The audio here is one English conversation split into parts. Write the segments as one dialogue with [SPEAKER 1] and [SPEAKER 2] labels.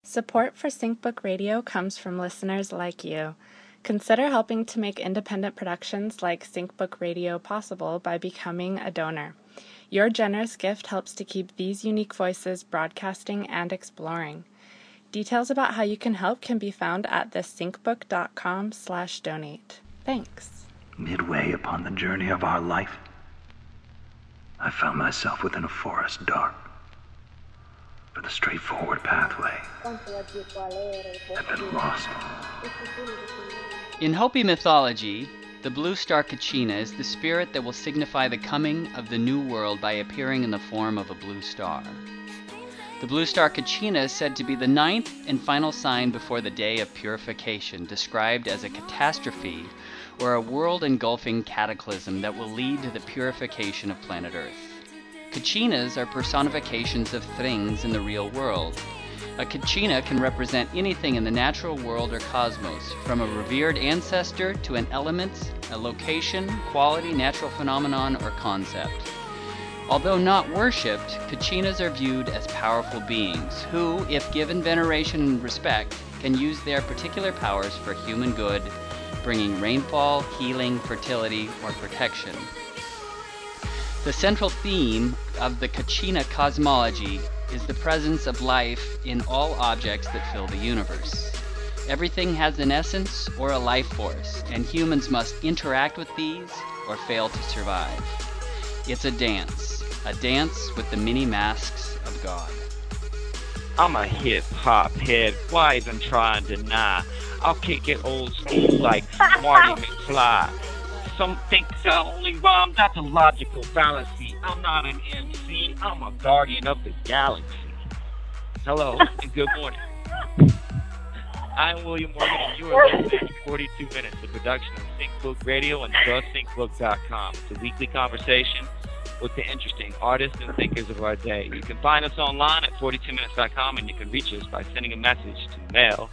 [SPEAKER 1] Support for SyncBook Radio comes from listeners like you. Consider helping to make independent productions like SyncBook Radio possible by becoming a donor. Your generous gift helps to keep these unique voices broadcasting and exploring. Details about how you can help can be found at thesyncbook.com/donate. Thanks.
[SPEAKER 2] Midway upon the journey of our life, I found myself within a forest dark, for the straightforward pathway had been lost.
[SPEAKER 3] In Hopi mythology, the blue star Kachina is the spirit that will signify the coming of the new world by appearing in the form of a blue star. The blue star Kachina is said to be the ninth and final sign before the day of purification, described as a catastrophe or a world-engulfing cataclysm that will lead to the purification of planet Earth. Kachinas are personifications of things in the real world. A Kachina can represent anything in the natural world or cosmos, from a revered ancestor to an element, a location, quality, natural phenomenon, or concept. Although not worshipped, Kachinas are viewed as powerful beings who, if given veneration and respect, can use their particular powers for human good, bringing rainfall, healing, fertility, or protection. The central theme of the Kachina cosmology is the presence of life in all objects that fill the universe. Everything has an essence or a life force, and humans must interact with these or fail to survive. It's a dance with the many masks of God.
[SPEAKER 4] I'm a hip-hop head, why even try and deny? I'll kick it old school like Marty McFly. Some think I only rhyme, that's a logical fallacy. I'm not an MC, I'm a guardian of the galaxy. Hello, and good morning. I'm William Morgan, and you are listening to 42 Minutes, a production of SyncBook Radio and thesyncbook.com. It's a weekly conversation with the interesting artists and thinkers of our day. You can find us online at 42minutes.com, and you can reach us by sending a message to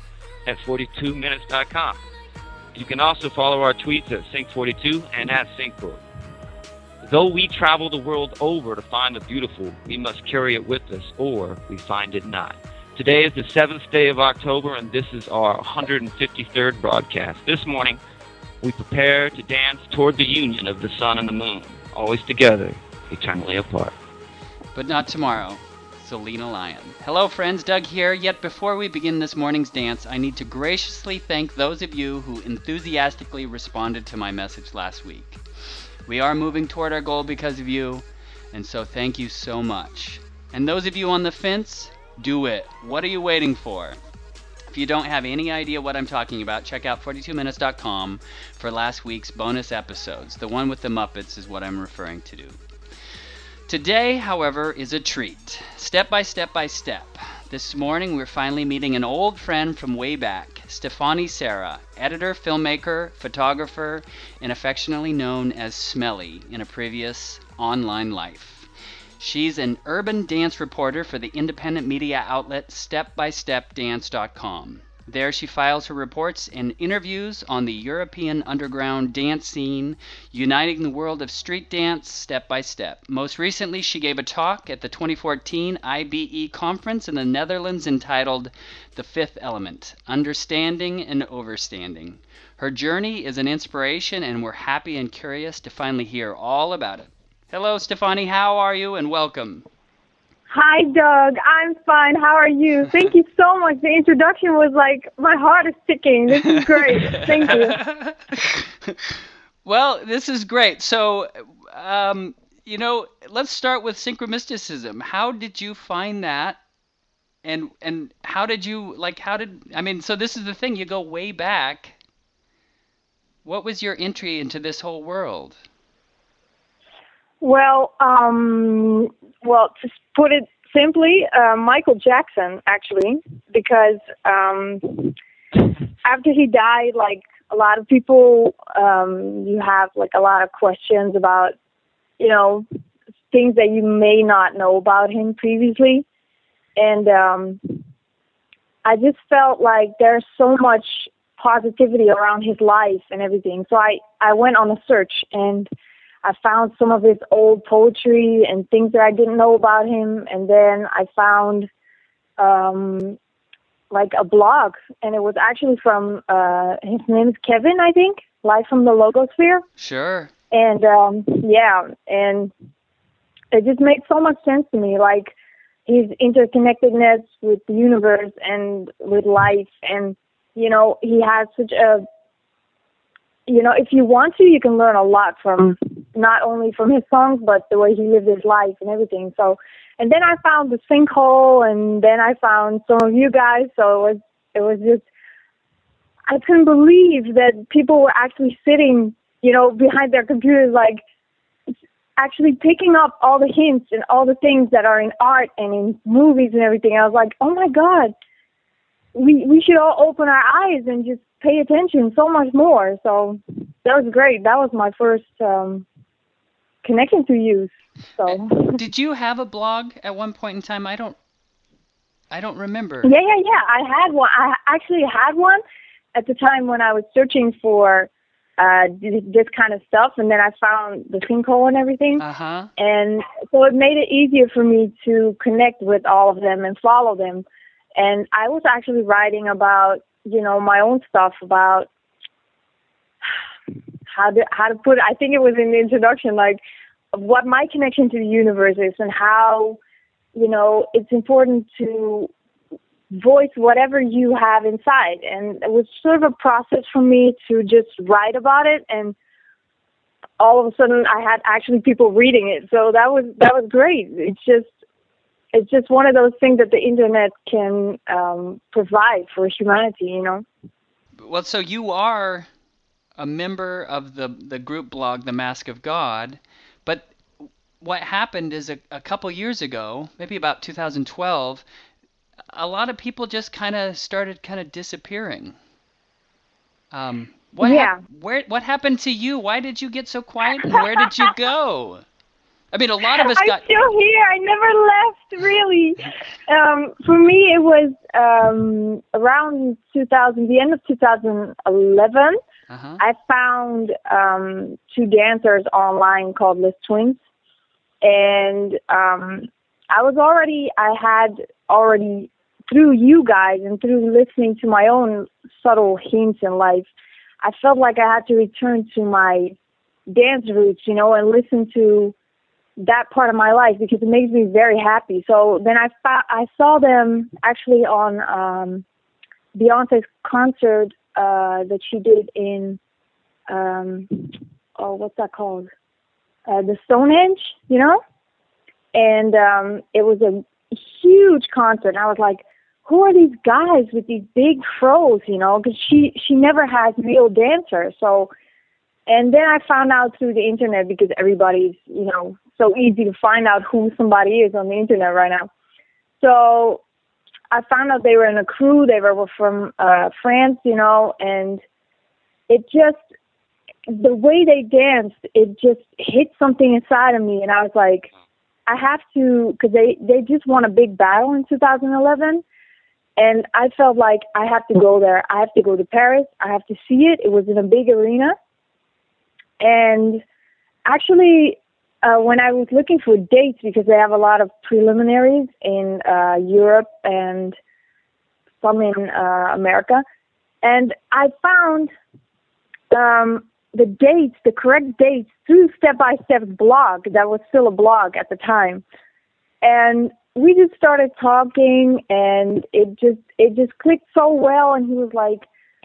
[SPEAKER 4] mail@42minutes.com. You can also follow our tweets at Sync42 and at SyncBook. Though we travel the world over to find the beautiful, we must carry it with us, or we find it not. Today is the 7th day of October, and this is our 153rd broadcast. This morning, we prepare to dance toward the union of the sun and the moon, always together, eternally apart.
[SPEAKER 3] But not tomorrow. Selena Lyon. Hello friends, Doug here. Yet before we begin this morning's dance, I need to graciously thank those of you who enthusiastically responded to my message last week. We are moving toward our goal because of you, and so thank you so much. And those of you on the fence, do it. What are you waiting for? If you don't have any idea what I'm talking about, check out 42minutes.com for last week's bonus episodes. The one with the Muppets is what I'm referring to. Today, however, is a treat. Step by step by step. This morning, we're finally meeting an old friend from way back, Stefani Serra, editor, filmmaker, photographer, and affectionately known as Smelly in a previous online life. She's an urban dance reporter for the independent media outlet StepByStepDance.com. There she files her reports and interviews on the European underground dance scene, uniting the world of street dance step by step. Most recently, she gave a talk at the 2014 IBE conference in the Netherlands entitled The Fifth Element, Understanding and Overstanding. Her journey is an inspiration, and we're happy and curious to finally hear all about it. Hello, Stefani. How are you? And welcome.
[SPEAKER 5] Hi, Doug. I'm fine. How are you? Thank you so much. The introduction was like, my heart is ticking. This is great. Thank you.
[SPEAKER 3] Well, this is great. So, let's start with synchromysticism. How did you find that? And how did you, so this is the thing, you go way back. What was your entry into this whole world?
[SPEAKER 5] Well, to put it simply, Michael Jackson, actually, because after he died, like a lot of people, you have like a lot of questions about, things that you may not know about him previously. And I just felt like there's so much positivity around his life and everything. So I went on a search, and I found some of his old poetry and things that I didn't know about him. And then I found like a blog, and it was actually from his name is Kevin, I think, Live from the Logosphere.
[SPEAKER 3] Sure.
[SPEAKER 5] And and it just makes so much sense to me, like his interconnectedness with the universe and with life, and he has such a, if you want to, you can learn a lot from not only from his songs but the way he lived his life and everything. So, and then I found the Sinkhole, and then I found some of you guys. So it was just, I couldn't believe that people were actually sitting, behind their computers, like actually picking up all the hints and all the things that are in art and in movies and everything. I was like, oh my God, we should all open our eyes and just pay attention so much more. So that was great. That was my first connection to you. So
[SPEAKER 3] did you have a blog at one point in time? I don't remember.
[SPEAKER 5] Yeah. I had one. I actually had one at the time when I was searching for this kind of stuff, and then I found the Sinkhole and everything.
[SPEAKER 3] Uh-huh.
[SPEAKER 5] And so it made it easier for me to connect with all of them and follow them. And I was actually writing about, my own stuff, about how to put it. I think it was in the introduction, like what my connection to the universe is, and how, it's important to voice whatever you have inside. And it was sort of a process for me to just write about it, and all of a sudden I had actually people reading it. So that was great. It's just one of those things that the internet can provide for humanity,
[SPEAKER 3] Well, so you are a member of the group blog, The Mask of God, but what happened is a couple years ago, maybe about 2012, a lot of people just started disappearing. What happened to you? Why did you get so quiet, and where did you go? I mean, a lot of us
[SPEAKER 5] I'm still here. I never left, really. For me, it was around the end of 2011.
[SPEAKER 3] Uh-huh.
[SPEAKER 5] I found two dancers online called Les Twins, and I had already through you guys and through listening to my own subtle hints in life, I felt like I had to return to my dance roots, and listen to that part of my life, because it makes me very happy. So then I saw them actually on Beyonce's concert that she did in what's that called? The Stonehenge, and it was a huge concert. And I was like, who are these guys with these big fros, because she never has real dancers. So, and then I found out through the internet, because everybody's, so easy to find out who somebody is on the internet right now. So I found out they were in a crew. They were from France, and it just, the way they danced, it just hit something inside of me. And I was like, I have to, because they just won a big battle in 2011. And I felt like I have to go there. I have to go to Paris. I have to see it. It was in a big arena. And actually, when I was looking for dates, because they have a lot of preliminaries in Europe and some in America, and I found the correct dates through Step by Step's blog. That was still a blog at the time. And we just started talking, and it just clicked so well. And he was like,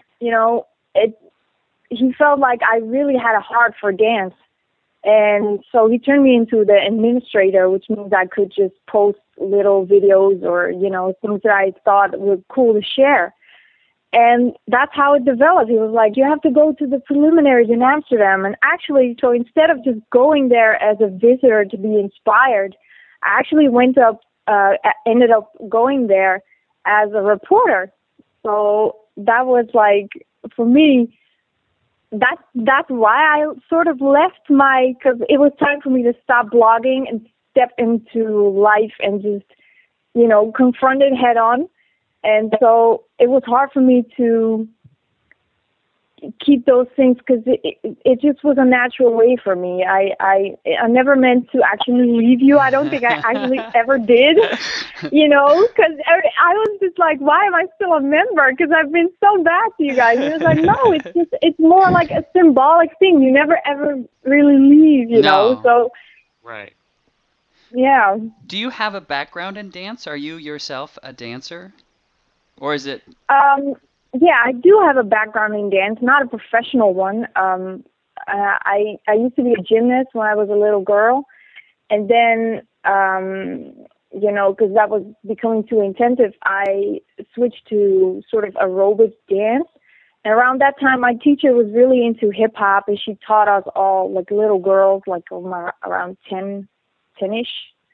[SPEAKER 5] he felt like I really had a heart for dance. And so he turned me into the administrator, which means I could just post little videos or, things that I thought were cool to share. And that's how it developed. He was like, you have to go to the preliminaries in Amsterdam. And actually, so instead of just going there as a visitor to be inspired, I actually ended up going there as a reporter. So that was like, for me, that's why I sort of left because it was time for me to stop blogging and step into life and just, confront it head on. And so it was hard for me to, keep those things because it just was a natural way for me. I never meant to actually leave you. I don't think I actually ever did, because I was just like, why am I still a member? Because I've been so bad to you guys. And it was like, no, it's more like a symbolic thing. You never ever really leave, know. So
[SPEAKER 4] right.
[SPEAKER 5] Yeah.
[SPEAKER 3] Do you have a background in dance? Are you yourself a dancer? Or is it...
[SPEAKER 5] Yeah, I do have a background in dance, not a professional one. I used to be a gymnast when I was a little girl. And then, because that was becoming too intensive, I switched to sort of aerobic dance. And around that time, my teacher was really into hip-hop, and she taught us all, like little girls, like around 10-ish,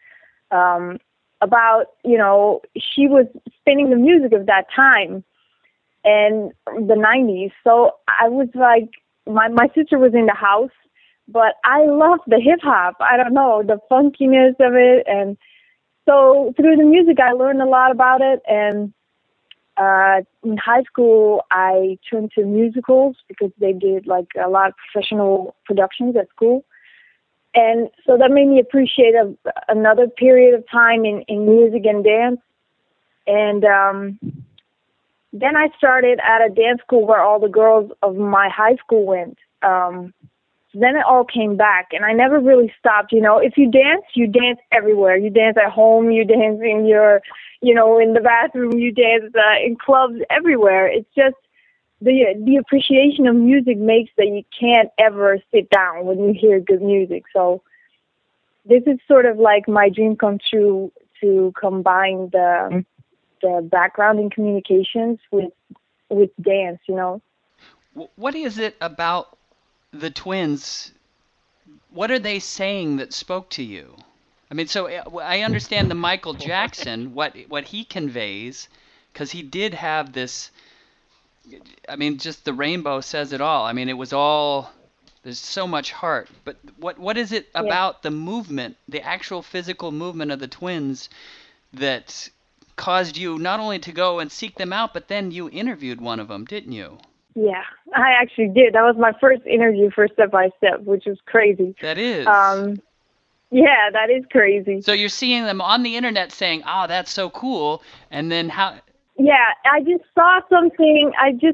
[SPEAKER 5] about, she was spinning the music of that time and the 90s. So I was like, my sister was in the house, but I loved the hip-hop. I don't know, the funkiness of it. And so through the music, I learned a lot about it. And in high school, I turned to musicals because they did like a lot of professional productions at school. And so that made me appreciate another period of time in music and dance. And then I started at a dance school where all the girls of my high school went. Then it all came back, and I never really stopped. If you dance everywhere. You dance at home, you dance in your, in the bathroom, you dance in clubs, everywhere. It's just the appreciation of music makes that you can't ever sit down when you hear good music. So this is sort of like my dream come true, to combine the background in communications with dance,
[SPEAKER 3] What is it about the twins? What are they saying that spoke to you? I mean, so I understand the Michael Jackson, what he conveys, because he did have this, I mean, just the rainbow says it all. I mean, it was all, there's so much heart. But what is it about the movement, the actual physical movement of the twins that caused you not only to go and seek them out, but then you interviewed one of them, didn't you?
[SPEAKER 5] Yeah, I actually did. That was my first interview for Step by Step, which was crazy.
[SPEAKER 3] That is.
[SPEAKER 5] Yeah, that is crazy.
[SPEAKER 3] So you're seeing them on the internet saying, "Oh, that's so cool," and then how?
[SPEAKER 5] Yeah, I just saw something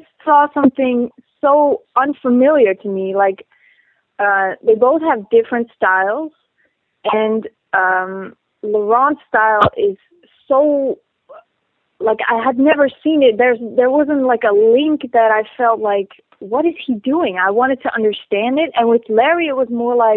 [SPEAKER 5] so unfamiliar to me. Like, they both have different styles, and Laurent's style is so, like, I had never seen it. There wasn't like a link that I felt like, what is he doing? I wanted to understand it. And with Larry, it was more like,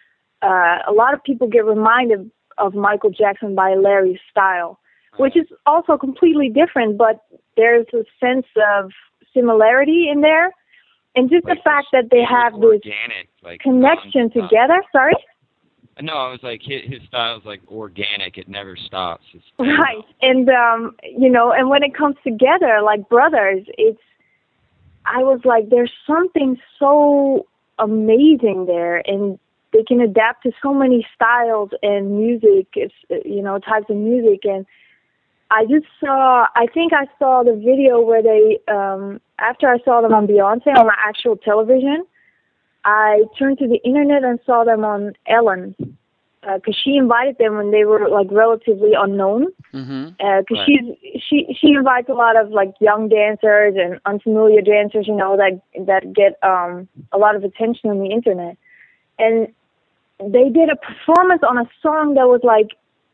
[SPEAKER 5] a lot of people get reminded of Michael Jackson by Larry's style, which is also completely different, but there's a sense of similarity in there. And just the fact that they have this connection together. Sorry?
[SPEAKER 4] No, I was like, his style is like organic. It never stops.
[SPEAKER 5] Right. And, and when it comes together like brothers, I was like, there's something so amazing there. And they can adapt to so many styles and music, types of music. And I think I saw the video where they, after I saw them on Beyonce on the actual television, I turned to the internet and saw them on Ellen, because she invited them when they were like relatively unknown. Because she invites a lot of like young dancers and unfamiliar dancers, that get a lot of attention on the internet. And they did a performance on a song that was like,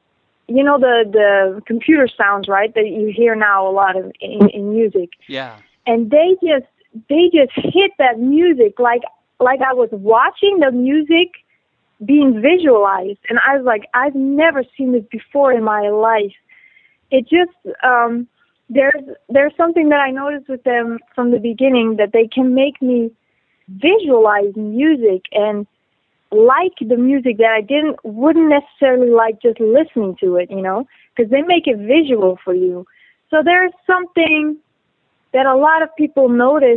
[SPEAKER 5] the computer sounds, right, that you hear now a lot of in music.
[SPEAKER 3] Yeah.
[SPEAKER 5] And they just hit that music like I was watching the music being visualized, and I was like, I've never seen this before in my life. It just there's something that I noticed with them from the beginning, that they can make me visualize music and like the music that I wouldn't necessarily like just listening to it, because they make it visual for you. So there's something that a lot of people notice.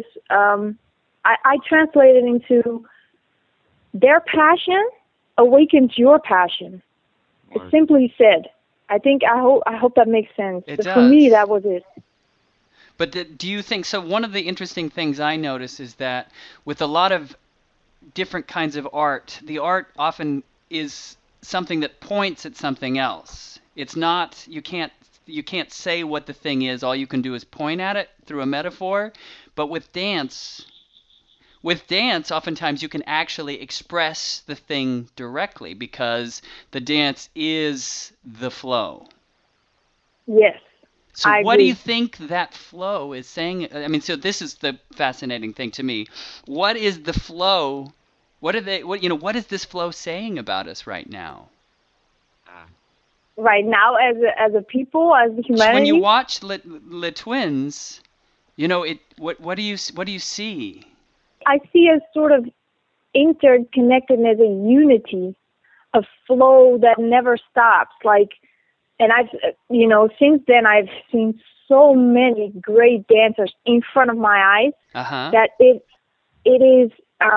[SPEAKER 5] I translate it into their passion awakens your passion. It's simply said. I hope that makes sense.
[SPEAKER 3] It
[SPEAKER 5] but
[SPEAKER 3] does.
[SPEAKER 5] For me, that was it.
[SPEAKER 3] But do you think so? One of the interesting things I notice is that with a lot of different kinds of art, the art often is something that points at something else. It's not you can't say what the thing is. All you can do is point at it through a metaphor. But with dance, oftentimes you can actually express the thing directly because the dance is the flow.
[SPEAKER 5] Yes,
[SPEAKER 3] So
[SPEAKER 5] I
[SPEAKER 3] what do you
[SPEAKER 5] agree.
[SPEAKER 3] think that flow is saying? I mean, so this is the fascinating thing to me. What is the flow? What is this flow saying about us right now?
[SPEAKER 4] Ah,
[SPEAKER 5] Right now, as a people, as
[SPEAKER 3] So when you
[SPEAKER 5] humanity,
[SPEAKER 3] watch Le Twins, what do you see?
[SPEAKER 5] I see a sort of interconnectedness, a unity, a flow that never stops. Like, and I've, since then I've seen so many great dancers in front of my eyes
[SPEAKER 3] Uh-huh.
[SPEAKER 5] that it is.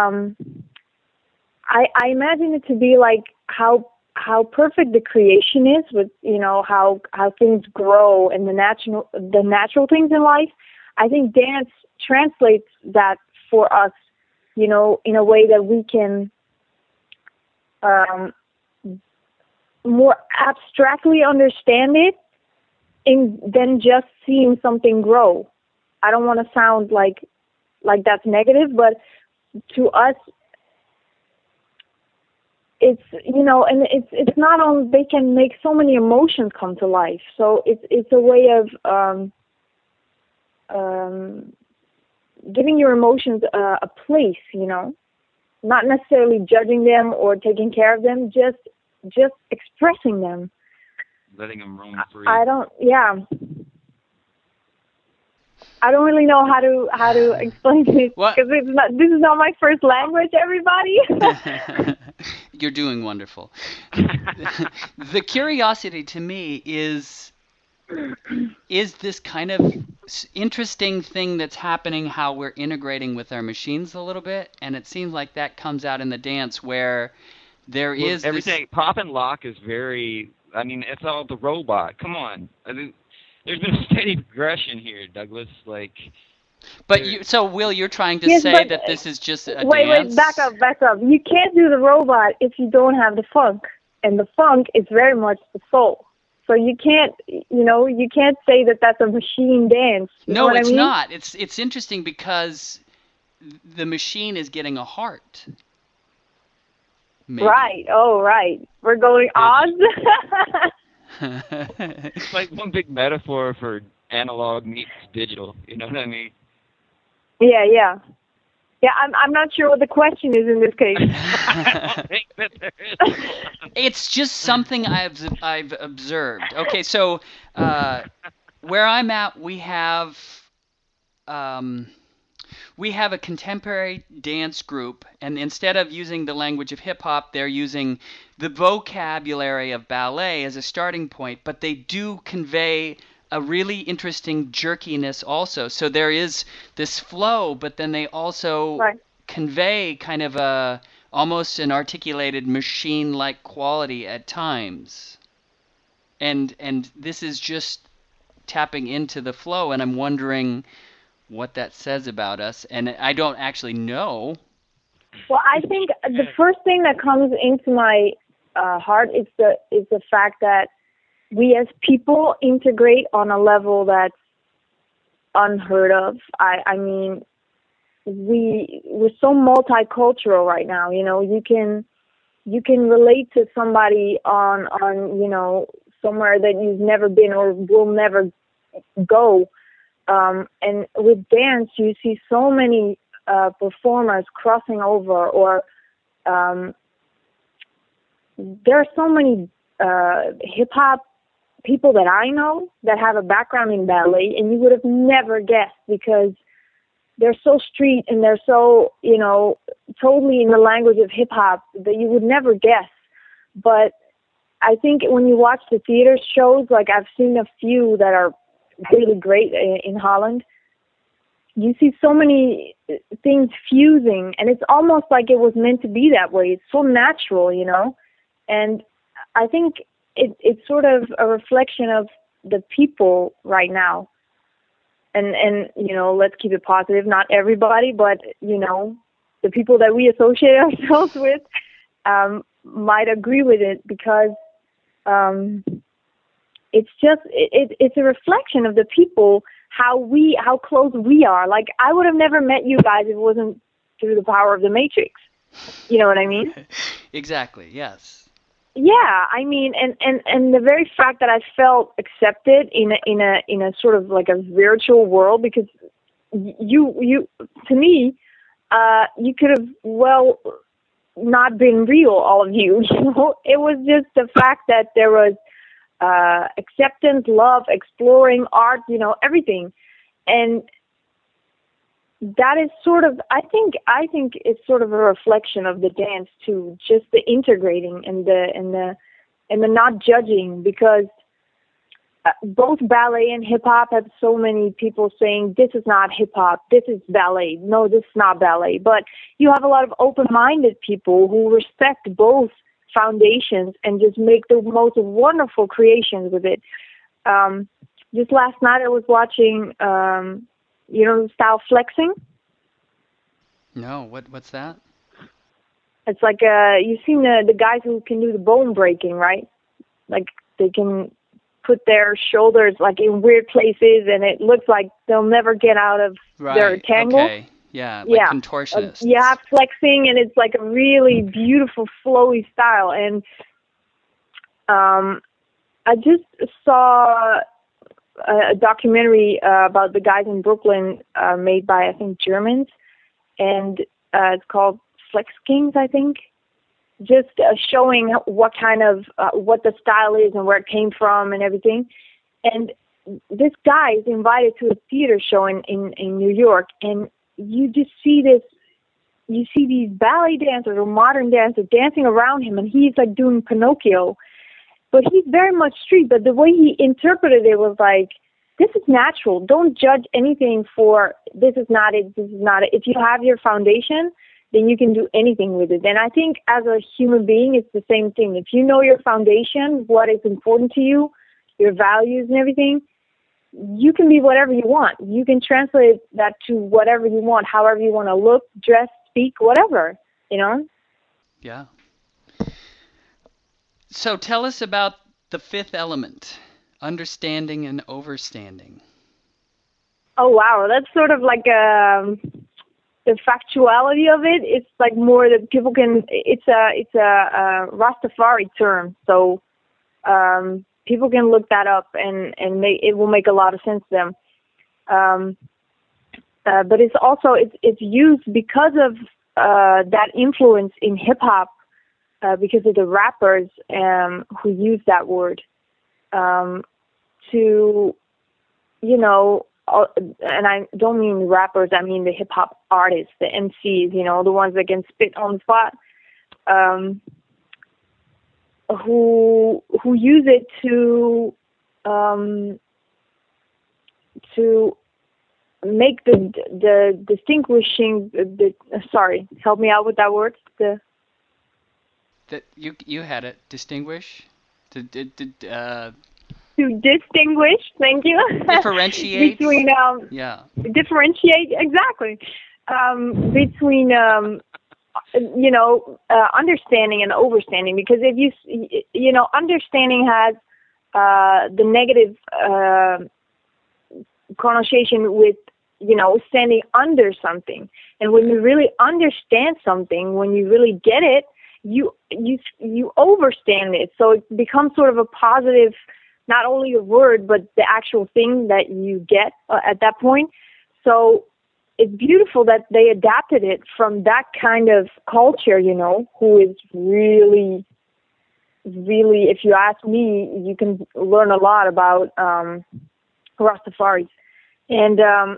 [SPEAKER 5] I imagine it to be like how perfect the creation is with how things grow and the natural things in life. I think dance translates that for us, in a way that we can um, more abstractly understand it than just seeing something grow. I don't want to sound like that's negative, but to us, it's and it's not only they can make so many emotions come to life. So it's a way of um, giving your emotions a place. Not necessarily judging them or taking care of them, just expressing them.
[SPEAKER 4] letting them roam free.
[SPEAKER 5] I don't, yeah. I don't really know how to explain it
[SPEAKER 3] What?
[SPEAKER 5] because this is not my first language. Everybody.
[SPEAKER 3] You're doing wonderful. The curiosity to me is this kind of interesting thing that's happening, how we're integrating with our machines a little bit, and it seems like that comes out in the dance where there
[SPEAKER 4] Well,
[SPEAKER 3] is this.
[SPEAKER 4] everything pop and lock is very. I mean, it's all the robot. Come on. I mean, there's been a steady progression here, Douglas. Like,
[SPEAKER 3] But
[SPEAKER 4] there.
[SPEAKER 3] so Will, you're trying to
[SPEAKER 5] Yes,
[SPEAKER 3] say
[SPEAKER 5] but
[SPEAKER 3] that this is just a
[SPEAKER 5] wait, back
[SPEAKER 3] dance?
[SPEAKER 5] up, back up. You can't do the robot if you don't have the funk, and the funk is very much the soul. So you can't, you can't say that that's a machine dance. You know
[SPEAKER 3] No,
[SPEAKER 5] what I
[SPEAKER 3] it's
[SPEAKER 5] mean?
[SPEAKER 3] not. It's interesting because the machine is getting a heart, maybe.
[SPEAKER 5] Right. Oh, right. We're going on.
[SPEAKER 4] It's like one big metaphor for analog meets digital. You know what I mean?
[SPEAKER 5] Yeah, yeah. Yeah, I'm not sure what the question is in this case.
[SPEAKER 4] I don't think that there is one.
[SPEAKER 3] It's just something I've observed. Okay, so uh, where I'm at, um, we have a contemporary dance group, and instead of using the language of hip hop, they're using the vocabulary of ballet as a starting point, but they do convey a really interesting jerkiness also. So there is this flow, but then they also
[SPEAKER 5] Right.
[SPEAKER 3] convey kind of a almost an articulated machine-like quality at times. And this is just tapping into the flow, and I'm wondering what that says about us, and I don't actually know.
[SPEAKER 5] Well, I think the first thing that comes into my heart is the fact that we as people integrate on a level that's unheard of. I mean, we're so multicultural right now. You can relate to somebody on somewhere that you've never been or will never go. And with dance, you see so many performers crossing over, or there are so many hip hop people that I know that have a background in ballet, and you would have never guessed because they're so street and they're so totally in the language of hip hop that you would never guess. But I think when you watch the theater shows, like I've seen a few that are really great in Holland, you see so many things fusing, and it's almost like it was meant to be that way. It's so natural. And I think it's sort of a reflection of the people right now. and let's keep it positive. Not everybody, but the people that we associate ourselves with might agree with it, because it's a reflection of the people, how close we are. Like, I would have never met you guys if it wasn't through the power of the Matrix. You know what I mean?
[SPEAKER 3] Exactly. Yes.
[SPEAKER 5] Yeah, I mean, and the very fact that I felt accepted in a sort of like a virtual world, because you to me, you could have not been real, all of you. It was just the fact that there was acceptance, love, exploring, art, everything, and that is sort of, I think it's sort of a reflection of the dance too, just the integrating and the not judging, because both ballet and hip hop have so many people saying this is not hip hop, this is ballet. No, this is not ballet. But you have a lot of open-minded people who respect both foundations and just make the most wonderful creations with it. Just last night I was watching the style flexing?
[SPEAKER 3] No, what's that?
[SPEAKER 5] It's like you've seen the guys who can do the bone breaking, right? Like, they can put their shoulders like in weird places, and it looks like they'll never get out of their tangle.
[SPEAKER 3] Okay. Yeah, like contortionists.
[SPEAKER 5] Yeah, flexing, and it's like a really beautiful, flowy style. And I just saw a documentary about the guys in Brooklyn, made by, I think, Germans, and it's called Flex Kings, I think. Just showing what kind of what the style is and where it came from and everything. And this guy is invited to a theater show in New York, and you just see this. You see these ballet dancers or modern dancers dancing around him, and he's like doing Pinocchio. But he's very much street, but the way he interpreted it was like, this is natural. Don't judge anything for, this is not it, this is not it. If you have your foundation, then you can do anything with it. And I think as a human being, it's the same thing. If you know your foundation, what is important to you, your values and everything, you can be whatever you want. You can translate that to whatever you want, however you want to look, dress, speak, whatever,
[SPEAKER 3] Yeah. So tell us about the fifth element, understanding and overstanding.
[SPEAKER 5] Oh, wow. That's sort of like the factuality of it. It's like more that people can, it's a Rastafari term. So people can look that up, and it will make a lot of sense to them. But it's also, it's used because of that influence in hip hop, because of the rappers who use that word to, and I don't mean rappers, I mean the hip hop artists, the MCs, the ones that can spit on the spot, who use it to make the distinguishing, sorry, help me out with that word.
[SPEAKER 3] That you had it. Distinguish? To
[SPEAKER 5] distinguish, thank you.
[SPEAKER 3] Differentiate?
[SPEAKER 5] Between, differentiate, exactly. Between, understanding and overstanding. Because if understanding has the negative connotation with, standing under something. And when you really understand something, when you really get it, you overstand it. So it becomes sort of a positive, not only a word, but the actual thing that you get at that point. So it's beautiful that they adapted it from that kind of culture, who is really, really, if you ask me, you can learn a lot about Rastafaris. And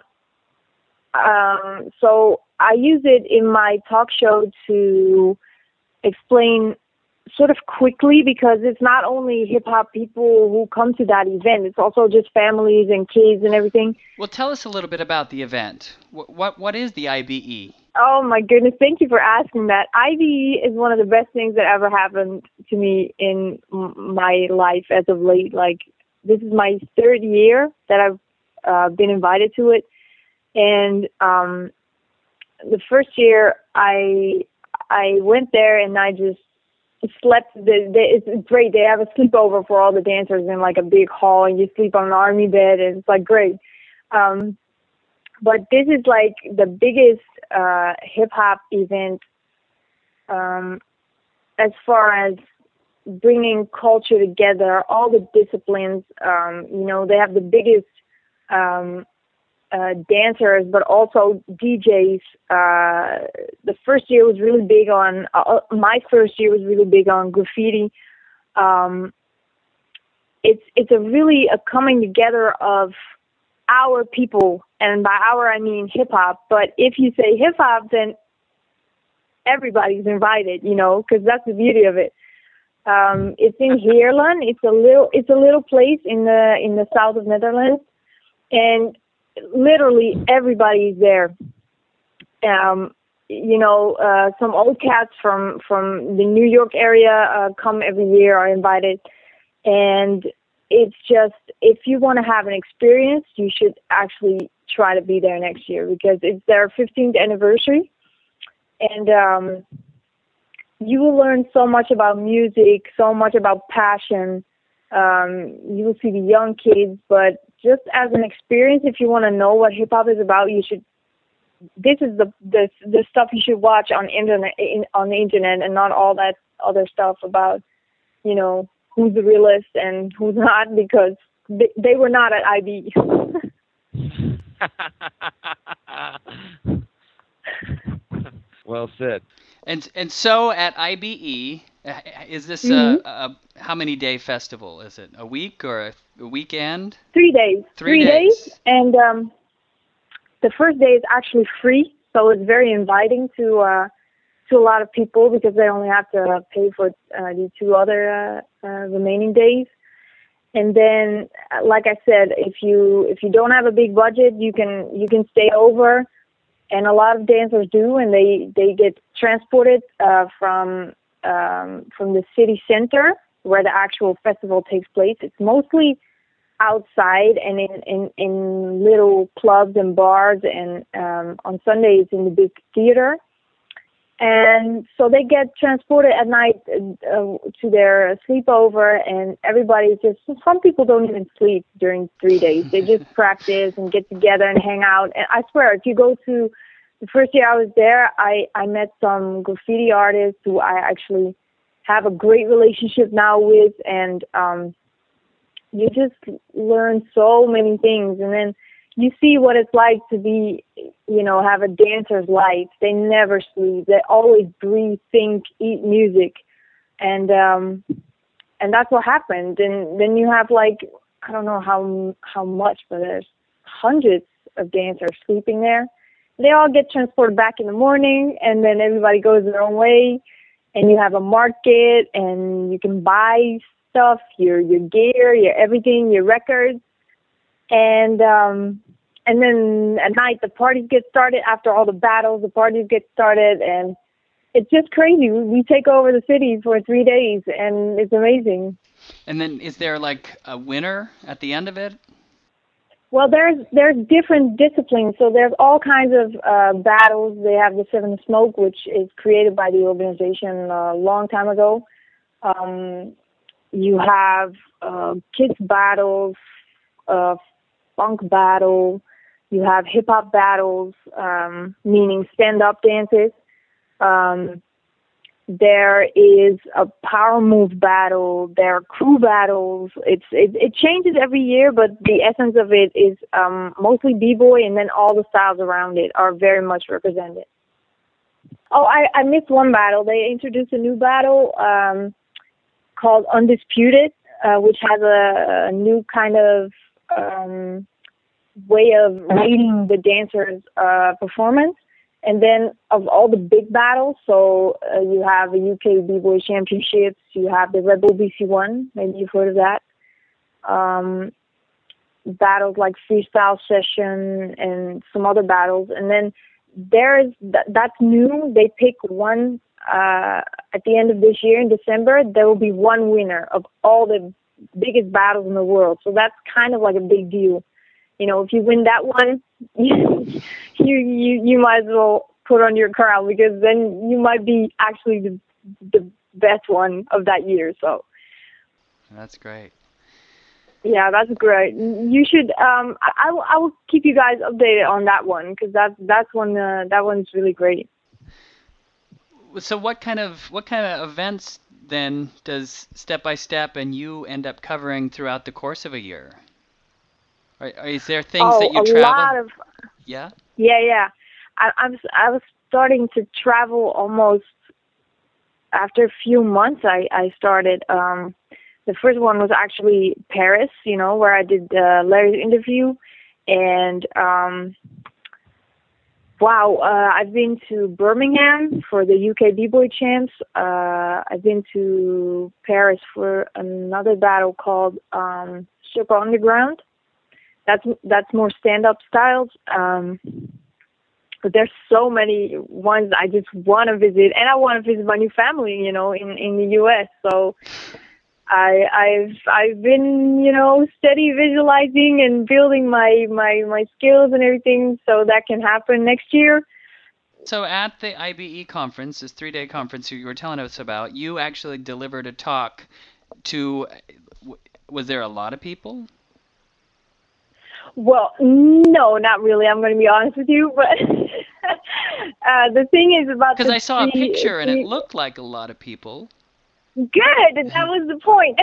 [SPEAKER 5] so I use it in my talk show to explain sort of quickly, because it's not only hip-hop people who come to that event, it's also just families and kids and everything.
[SPEAKER 3] Well, tell us a little bit about the event. What is the IBE?
[SPEAKER 5] Oh my goodness, thank you for asking that. IBE is one of the best things that ever happened to me in my life as of late. Like, this is my third year that I've been invited to it. And the first year I went there and I just slept. It's great. They have a sleepover for all the dancers in like a big hall, and you sleep on an army bed, and it's like great. But this is like the biggest hip hop event as far as bringing culture together, all the disciplines. They have the biggest dancers, but also DJs. The first year was really big on, my first year was really big on graffiti. It's really a coming together of our people, and by our I mean hip hop. But if you say hip hop, then everybody's invited, because that's the beauty of it. It's in Heerlen. It's a little place in the south of Netherlands, and literally everybody's there. Some old cats from the New York area come every year, are invited, and it's just, if you want to have an experience, you should actually try to be there next year, because it's their 15th anniversary, and you will learn so much about music, so much about passion. You will see the young kids, but just as an experience, if you want to know what hip hop is about, you should. This is the stuff you should watch on the internet, and not all that other stuff about, who's the realist and who's not, because they were not at IB.
[SPEAKER 4] Well said.
[SPEAKER 3] And so at IBE, is this a how many day festival? Is it a week or a weekend?
[SPEAKER 5] 3 days.
[SPEAKER 3] 3 days.
[SPEAKER 5] And the first day is actually free, so it's very inviting to a lot of people, because they only have to pay for the 2 other remaining days. And then, like I said, if you don't have a big budget, you can stay over. And a lot of dancers do, and they get transported from the city center where the actual festival takes place. It's mostly outside and in little clubs and bars, and on Sundays in the big theater. And so they get transported at night to their sleepover, and everybody's just, some people don't even sleep during 3 days. They just practice and get together and hang out. And I swear, if you go to, the first year I was there, I met some graffiti artists who I actually have a great relationship now with, and you just learn so many things. And then you see what it's like to be, have a dancer's life. They never sleep. They always breathe, think, eat music. And that's what happened. And then you have I don't know how much, but there's hundreds of dancers sleeping there. They all get transported back in the morning, and then everybody goes their own way. And you have a market, and you can buy stuff, your gear, your everything, your records. And then at night the parties get started. After all the battles, the parties get started, and it's just crazy. We take over the city for 3 days, and it's amazing.
[SPEAKER 3] And then, is there a winner at the end of it?
[SPEAKER 5] Well, there's different disciplines. So there's all kinds of battles. They have the Seven Smoke, which is created by the organization a long time ago. You have kids battles, funk battle. You have hip hop battles, meaning stand-up dances. There is a power move battle. There are crew battles. It changes every year, but the essence of it is mostly b-boy, and then all the styles around it are very much represented. Oh, I missed one battle. They introduced a new battle called Undisputed, which has a new kind of way of rating the dancer's performance. And then of all the big battles, so you have the UK B-Boy Championships, you have the Red Bull BC1, maybe you've heard of that. Battles like Freestyle Session and some other battles. And then that's new. They pick one at the end of this year in December. There will be one winner of all the biggest battles in the world. So that's kind of like a big deal. if you win that one, you might as well put on your crown, because then you might be actually the best one of that year. So
[SPEAKER 3] That's great.
[SPEAKER 5] yeah, that's great. You should. I will keep you guys updated on that one, because that's one. That one's really great.
[SPEAKER 3] So what kind of events then does Step by Step and you end up covering throughout the course of a year? Is there things that you travel?
[SPEAKER 5] A lot of.
[SPEAKER 3] Yeah.
[SPEAKER 5] Yeah. I was starting to travel almost after a few months. I started. The first one was actually Paris, where I did Larry's interview, and I've been to Birmingham for the UK B-Boy Champs. I've been to Paris for another battle called Circle Underground. That's more stand-up styles. But there's so many ones I just want to visit, and I want to visit my new family, in the US. So I've been, steady visualizing and building my skills and everything, so that can happen next year.
[SPEAKER 3] So at the IBE conference, this 3-day conference you were telling us about, you actually delivered a talk to, was there a lot of people?
[SPEAKER 5] Well, no, not really. I'm going to be honest with you, but the thing is about
[SPEAKER 3] because I saw a picture and it looked like a lot of people.
[SPEAKER 5] Good, that was the point.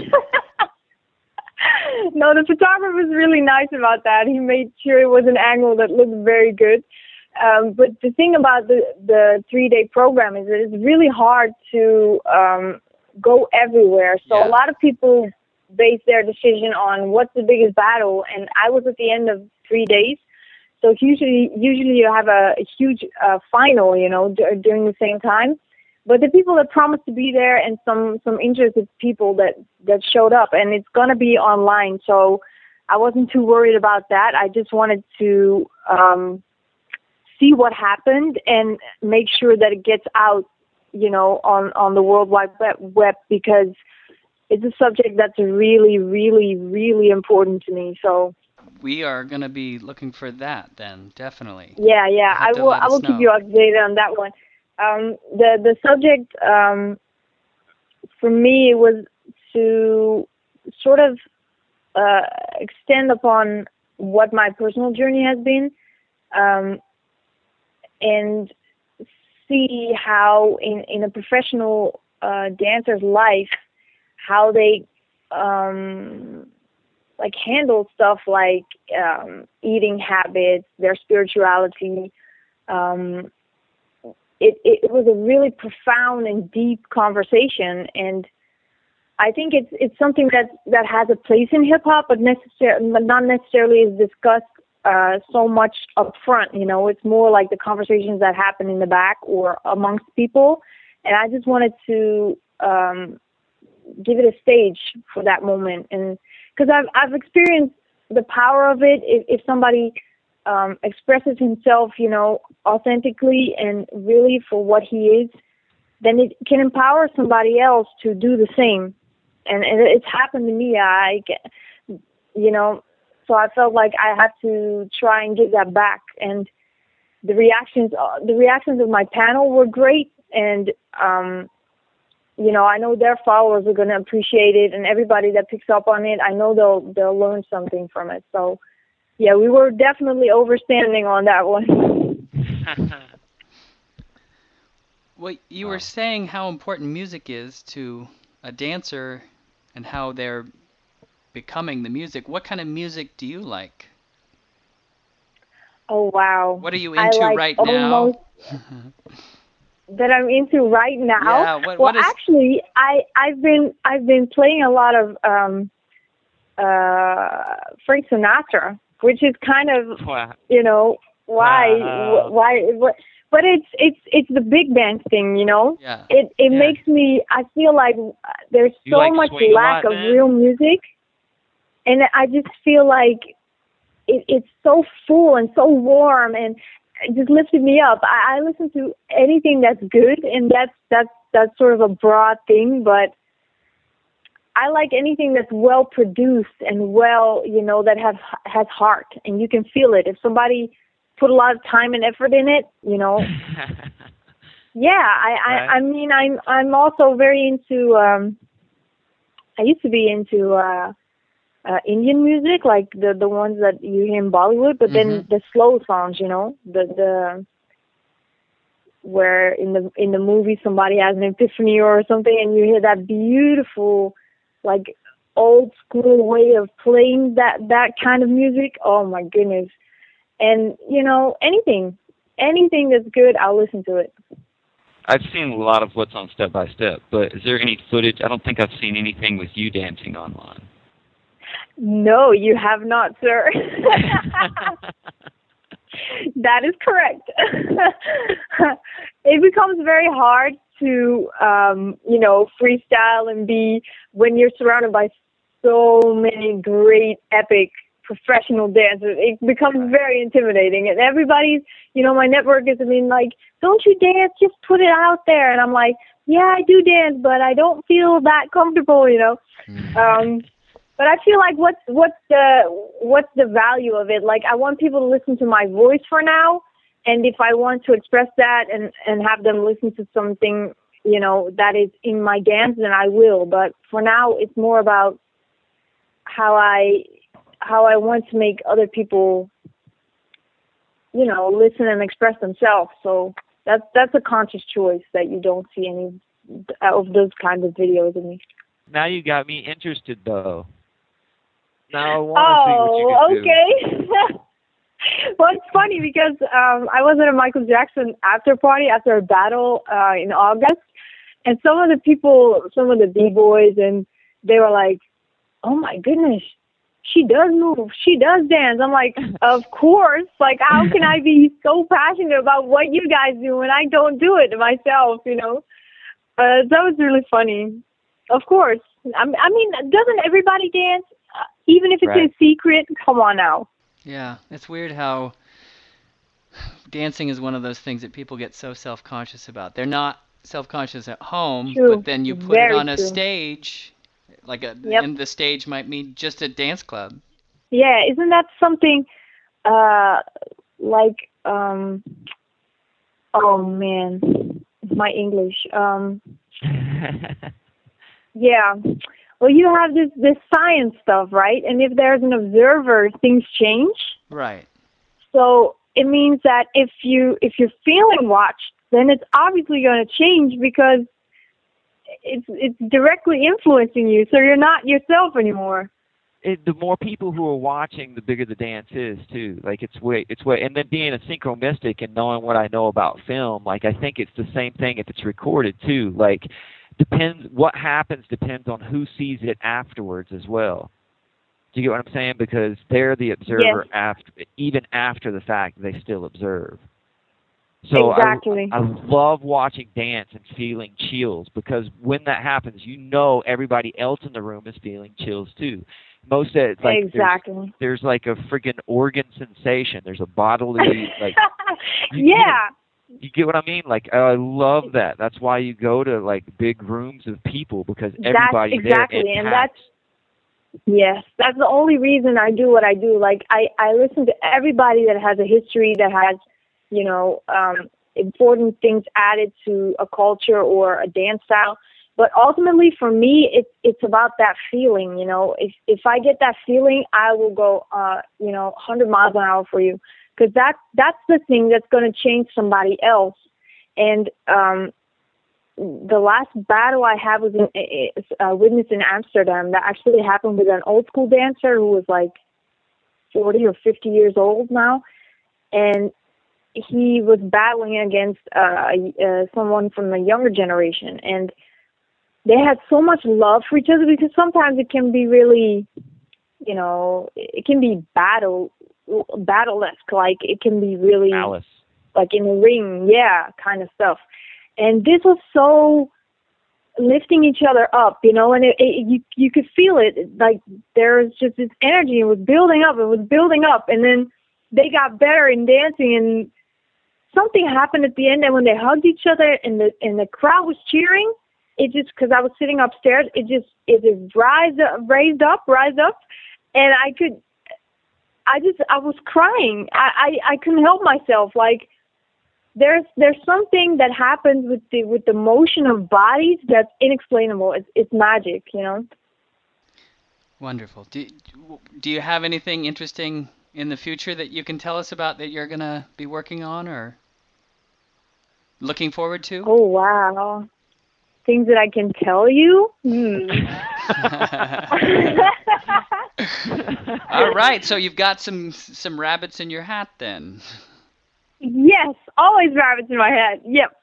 [SPEAKER 5] No, the photographer was really nice about that. He made sure it was an angle that looked very good. But the thing about the 3-day program is that it's really hard to go everywhere. So a lot of people base their decision on what's the biggest battle, and I was at the end of 3 days. So usually you have a huge final, during the same time. But the people that promised to be there, and some interested people that showed up, and it's going to be online. So I wasn't too worried about that. I just wanted to see what happened and make sure that it gets out, on the World Wide Web, because it's a subject that's really, really, really important to me. So
[SPEAKER 3] we are going to be looking for that then, definitely.
[SPEAKER 5] Yeah. I will keep you updated on that one. The subject for me was to sort of extend upon what my personal journey has been, and see how in a professional dancer's life, how they handle stuff like eating habits, their spirituality. It was a really profound and deep conversation, and I think it's something that has a place in hip hop, but not necessarily is discussed so much up front. It's more like the conversations that happen in the back or amongst people, and I just wanted to give it a stage for that moment, and because I've experienced the power of it. If somebody expresses himself, authentically and really for what he is, then it can empower somebody else to do the same. And it's happened to me. So I felt like I had to try and give that back. And the reactions of my panel were great. And, I know their followers are going to appreciate it, and everybody that picks up on it, I know they'll learn something from it. So, yeah, we were definitely overstanding on that one.
[SPEAKER 3] Well, you were saying how important music is to a dancer and how they're becoming the music. What kind of music do you like?
[SPEAKER 5] Oh, wow.
[SPEAKER 3] What are you into right now?
[SPEAKER 5] That I'm into right now?
[SPEAKER 3] Yeah,
[SPEAKER 5] well, actually, I've been playing a lot of Frank Sinatra, which is kind of, but it's the big band thing,
[SPEAKER 3] Yeah.
[SPEAKER 5] It makes me, I feel like there's so much lack of real music, and I just feel like it's so full and so warm, and it just lifted me up. I listen to anything that's good, and that's sort of a broad thing, but I like anything that's well produced and well, that has heart, and you can feel it. If somebody put a lot of time and effort in it, Yeah, I mean, I'm also very into. I used to be into Indian music, like the ones that you hear in Bollywood, but then the slow songs, the where in the movie somebody has an epiphany or something, and you hear that beautiful, like old school way of playing that kind of music. Oh my goodness! And anything that's good, I'll listen to it.
[SPEAKER 4] I've seen a lot of what's on Step by Step, but is there any footage? I don't think I've seen anything with you dancing online.
[SPEAKER 5] No, you have not, sir. That is correct. It becomes very hard to, freestyle and be when you're surrounded by so many great, epic, professional dancers. It becomes very intimidating. And everybody's, my network is, like, don't you dance? Just put it out there. And I'm like, yeah, I do dance, but I don't feel that comfortable, But I feel like what's the value of it? Like, I want people to listen to my voice for now, and if I want to express that and have them listen to something, that is in my dance, then I will. But for now, it's more about how I want to make other people, listen and express themselves. So that's a conscious choice that you don't see any of those kinds of videos of me.
[SPEAKER 4] Now you got me interested, though. Now I want to see what you can do.
[SPEAKER 5] Okay. Well, it's funny because I was at a Michael Jackson after party after a battle in August, and some of the B-boys, and they were like, "Oh my goodness, she does move, she does dance." I'm like, "Of course! Like, how can I be so passionate about what you guys do when I don't do it myself?" That was really funny. Of course. I mean, doesn't everybody dance? Even if it's in secret, come on now.
[SPEAKER 3] Yeah, it's weird how dancing is one of those things that people get so self-conscious about. They're not self-conscious at home, but then you put it on a stage, and the stage might mean just a dance club.
[SPEAKER 5] Yeah, isn't that something like, oh man, my English. Yeah. Well, you have this science stuff, right? And if there's an observer, things change.
[SPEAKER 3] Right.
[SPEAKER 5] So it means that if you're feeling watched, then it's obviously going to change because it's directly influencing you. So you're not yourself anymore.
[SPEAKER 4] The more people who are watching, the bigger the dance is too. Like it's way. And then being a synchro mystic and knowing what I know about film, like I think it's the same thing if it's recorded too. Like. What happens depends on who sees it afterwards as well. Do you get what I'm saying? Because they're the observer even after the fact, they still observe. So
[SPEAKER 5] exactly.
[SPEAKER 4] I love watching dance and feeling chills because when that happens, everybody else in the room is feeling chills too. Most of it's like there's like a friggin' organ sensation. There's a bodily like You get what I mean? Like, I love that. That's why you go to, like, big rooms of people because everybody there impacts.
[SPEAKER 5] That's the only reason I do what I do. Like, I listen to everybody that has a history, that has, important things added to a culture or a dance style. But ultimately, for me, it's about that feeling, If I get that feeling, I will go, 100 miles an hour for you. Because that's the thing that's going to change somebody else. And the last battle I had was a witness in Amsterdam that actually happened with an old school dancer who was like 40 or 50 years old now. And he was battling against someone from the younger generation. And they had so much love for each other because sometimes it can be really, it can be battle-esque, like it can be really
[SPEAKER 4] Alice.
[SPEAKER 5] Like in a ring, kind of stuff. And this was so lifting each other up, and you could feel it, like there was just this energy. It was building up, and then they got better in dancing, and something happened at the end. And when they hugged each other, and the crowd was cheering, it just, because I was sitting upstairs, it just raised up, and I was crying. I couldn't help myself. Like, there's something that happens with the motion of bodies that's inexplainable. It's magic, you know.
[SPEAKER 3] Wonderful. Do you have anything interesting in the future that you can tell us about that you're gonna be working on or looking forward to?
[SPEAKER 5] Oh wow, things that I can tell you.
[SPEAKER 3] All right, so you've got some rabbits in your hat then.
[SPEAKER 5] Yes, always rabbits in my head. Yep.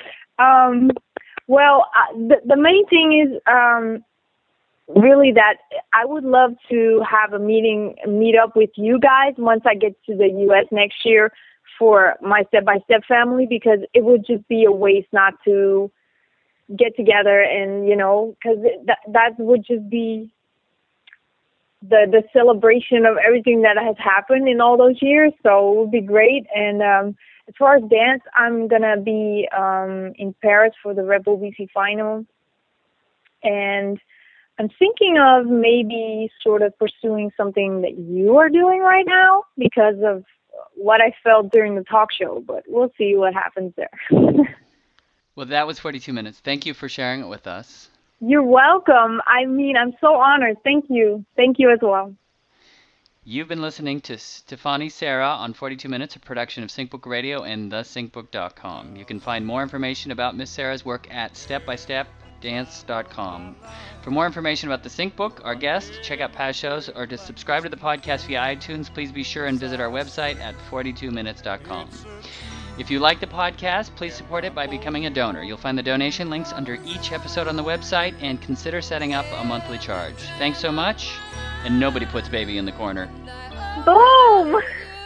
[SPEAKER 5] Well, the main thing is really that I would love to have a meet up with you guys once I get to the U.S. next year for my step-by-step family, because it would just be a waste not to get together and, you know, because that would just be the celebration of everything that has happened in all those years. So it would be great. And as far as dance, I'm going to be in Paris for the Red Bull BC final. And I'm thinking of maybe sort of pursuing something that you are doing right now because of what I felt during the talk show. But we'll see what happens there.
[SPEAKER 3] Well, that was 42 minutes. Thank you for sharing it with us.
[SPEAKER 5] You're welcome. I mean, I'm so honored. Thank you. Thank you as well.
[SPEAKER 3] You've been listening to Stefanie Serra on 42 Minutes, a production of SyncBook Radio and thesyncbook.com. You can find more information about Miss Serra's work at stepbystepdance.com. For more information about the SyncBook, our guest, check out past shows, or to subscribe to the podcast via iTunes, please be sure and visit our website at 42minutes.com. If you like the podcast, please support it by becoming a donor. You'll find the donation links under each episode on the website, and consider setting up a monthly charge. Thanks so much, and nobody puts baby in the corner.
[SPEAKER 5] Boom!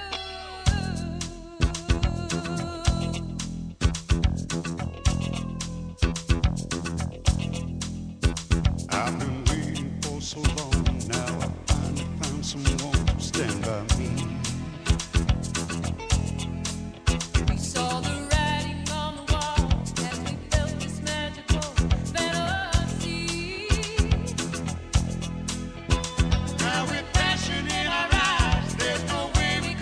[SPEAKER 6] I've been waiting for so long, now I finally found someone to stand by me.
[SPEAKER 7] We saw the writing on the wall as we felt this magical fantasy. Now with passion in our eyes, there's no way we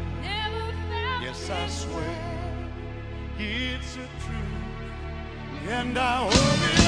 [SPEAKER 7] never felt
[SPEAKER 6] Yes, I
[SPEAKER 7] this
[SPEAKER 6] swear
[SPEAKER 7] way.
[SPEAKER 6] it's a truth, and I hope it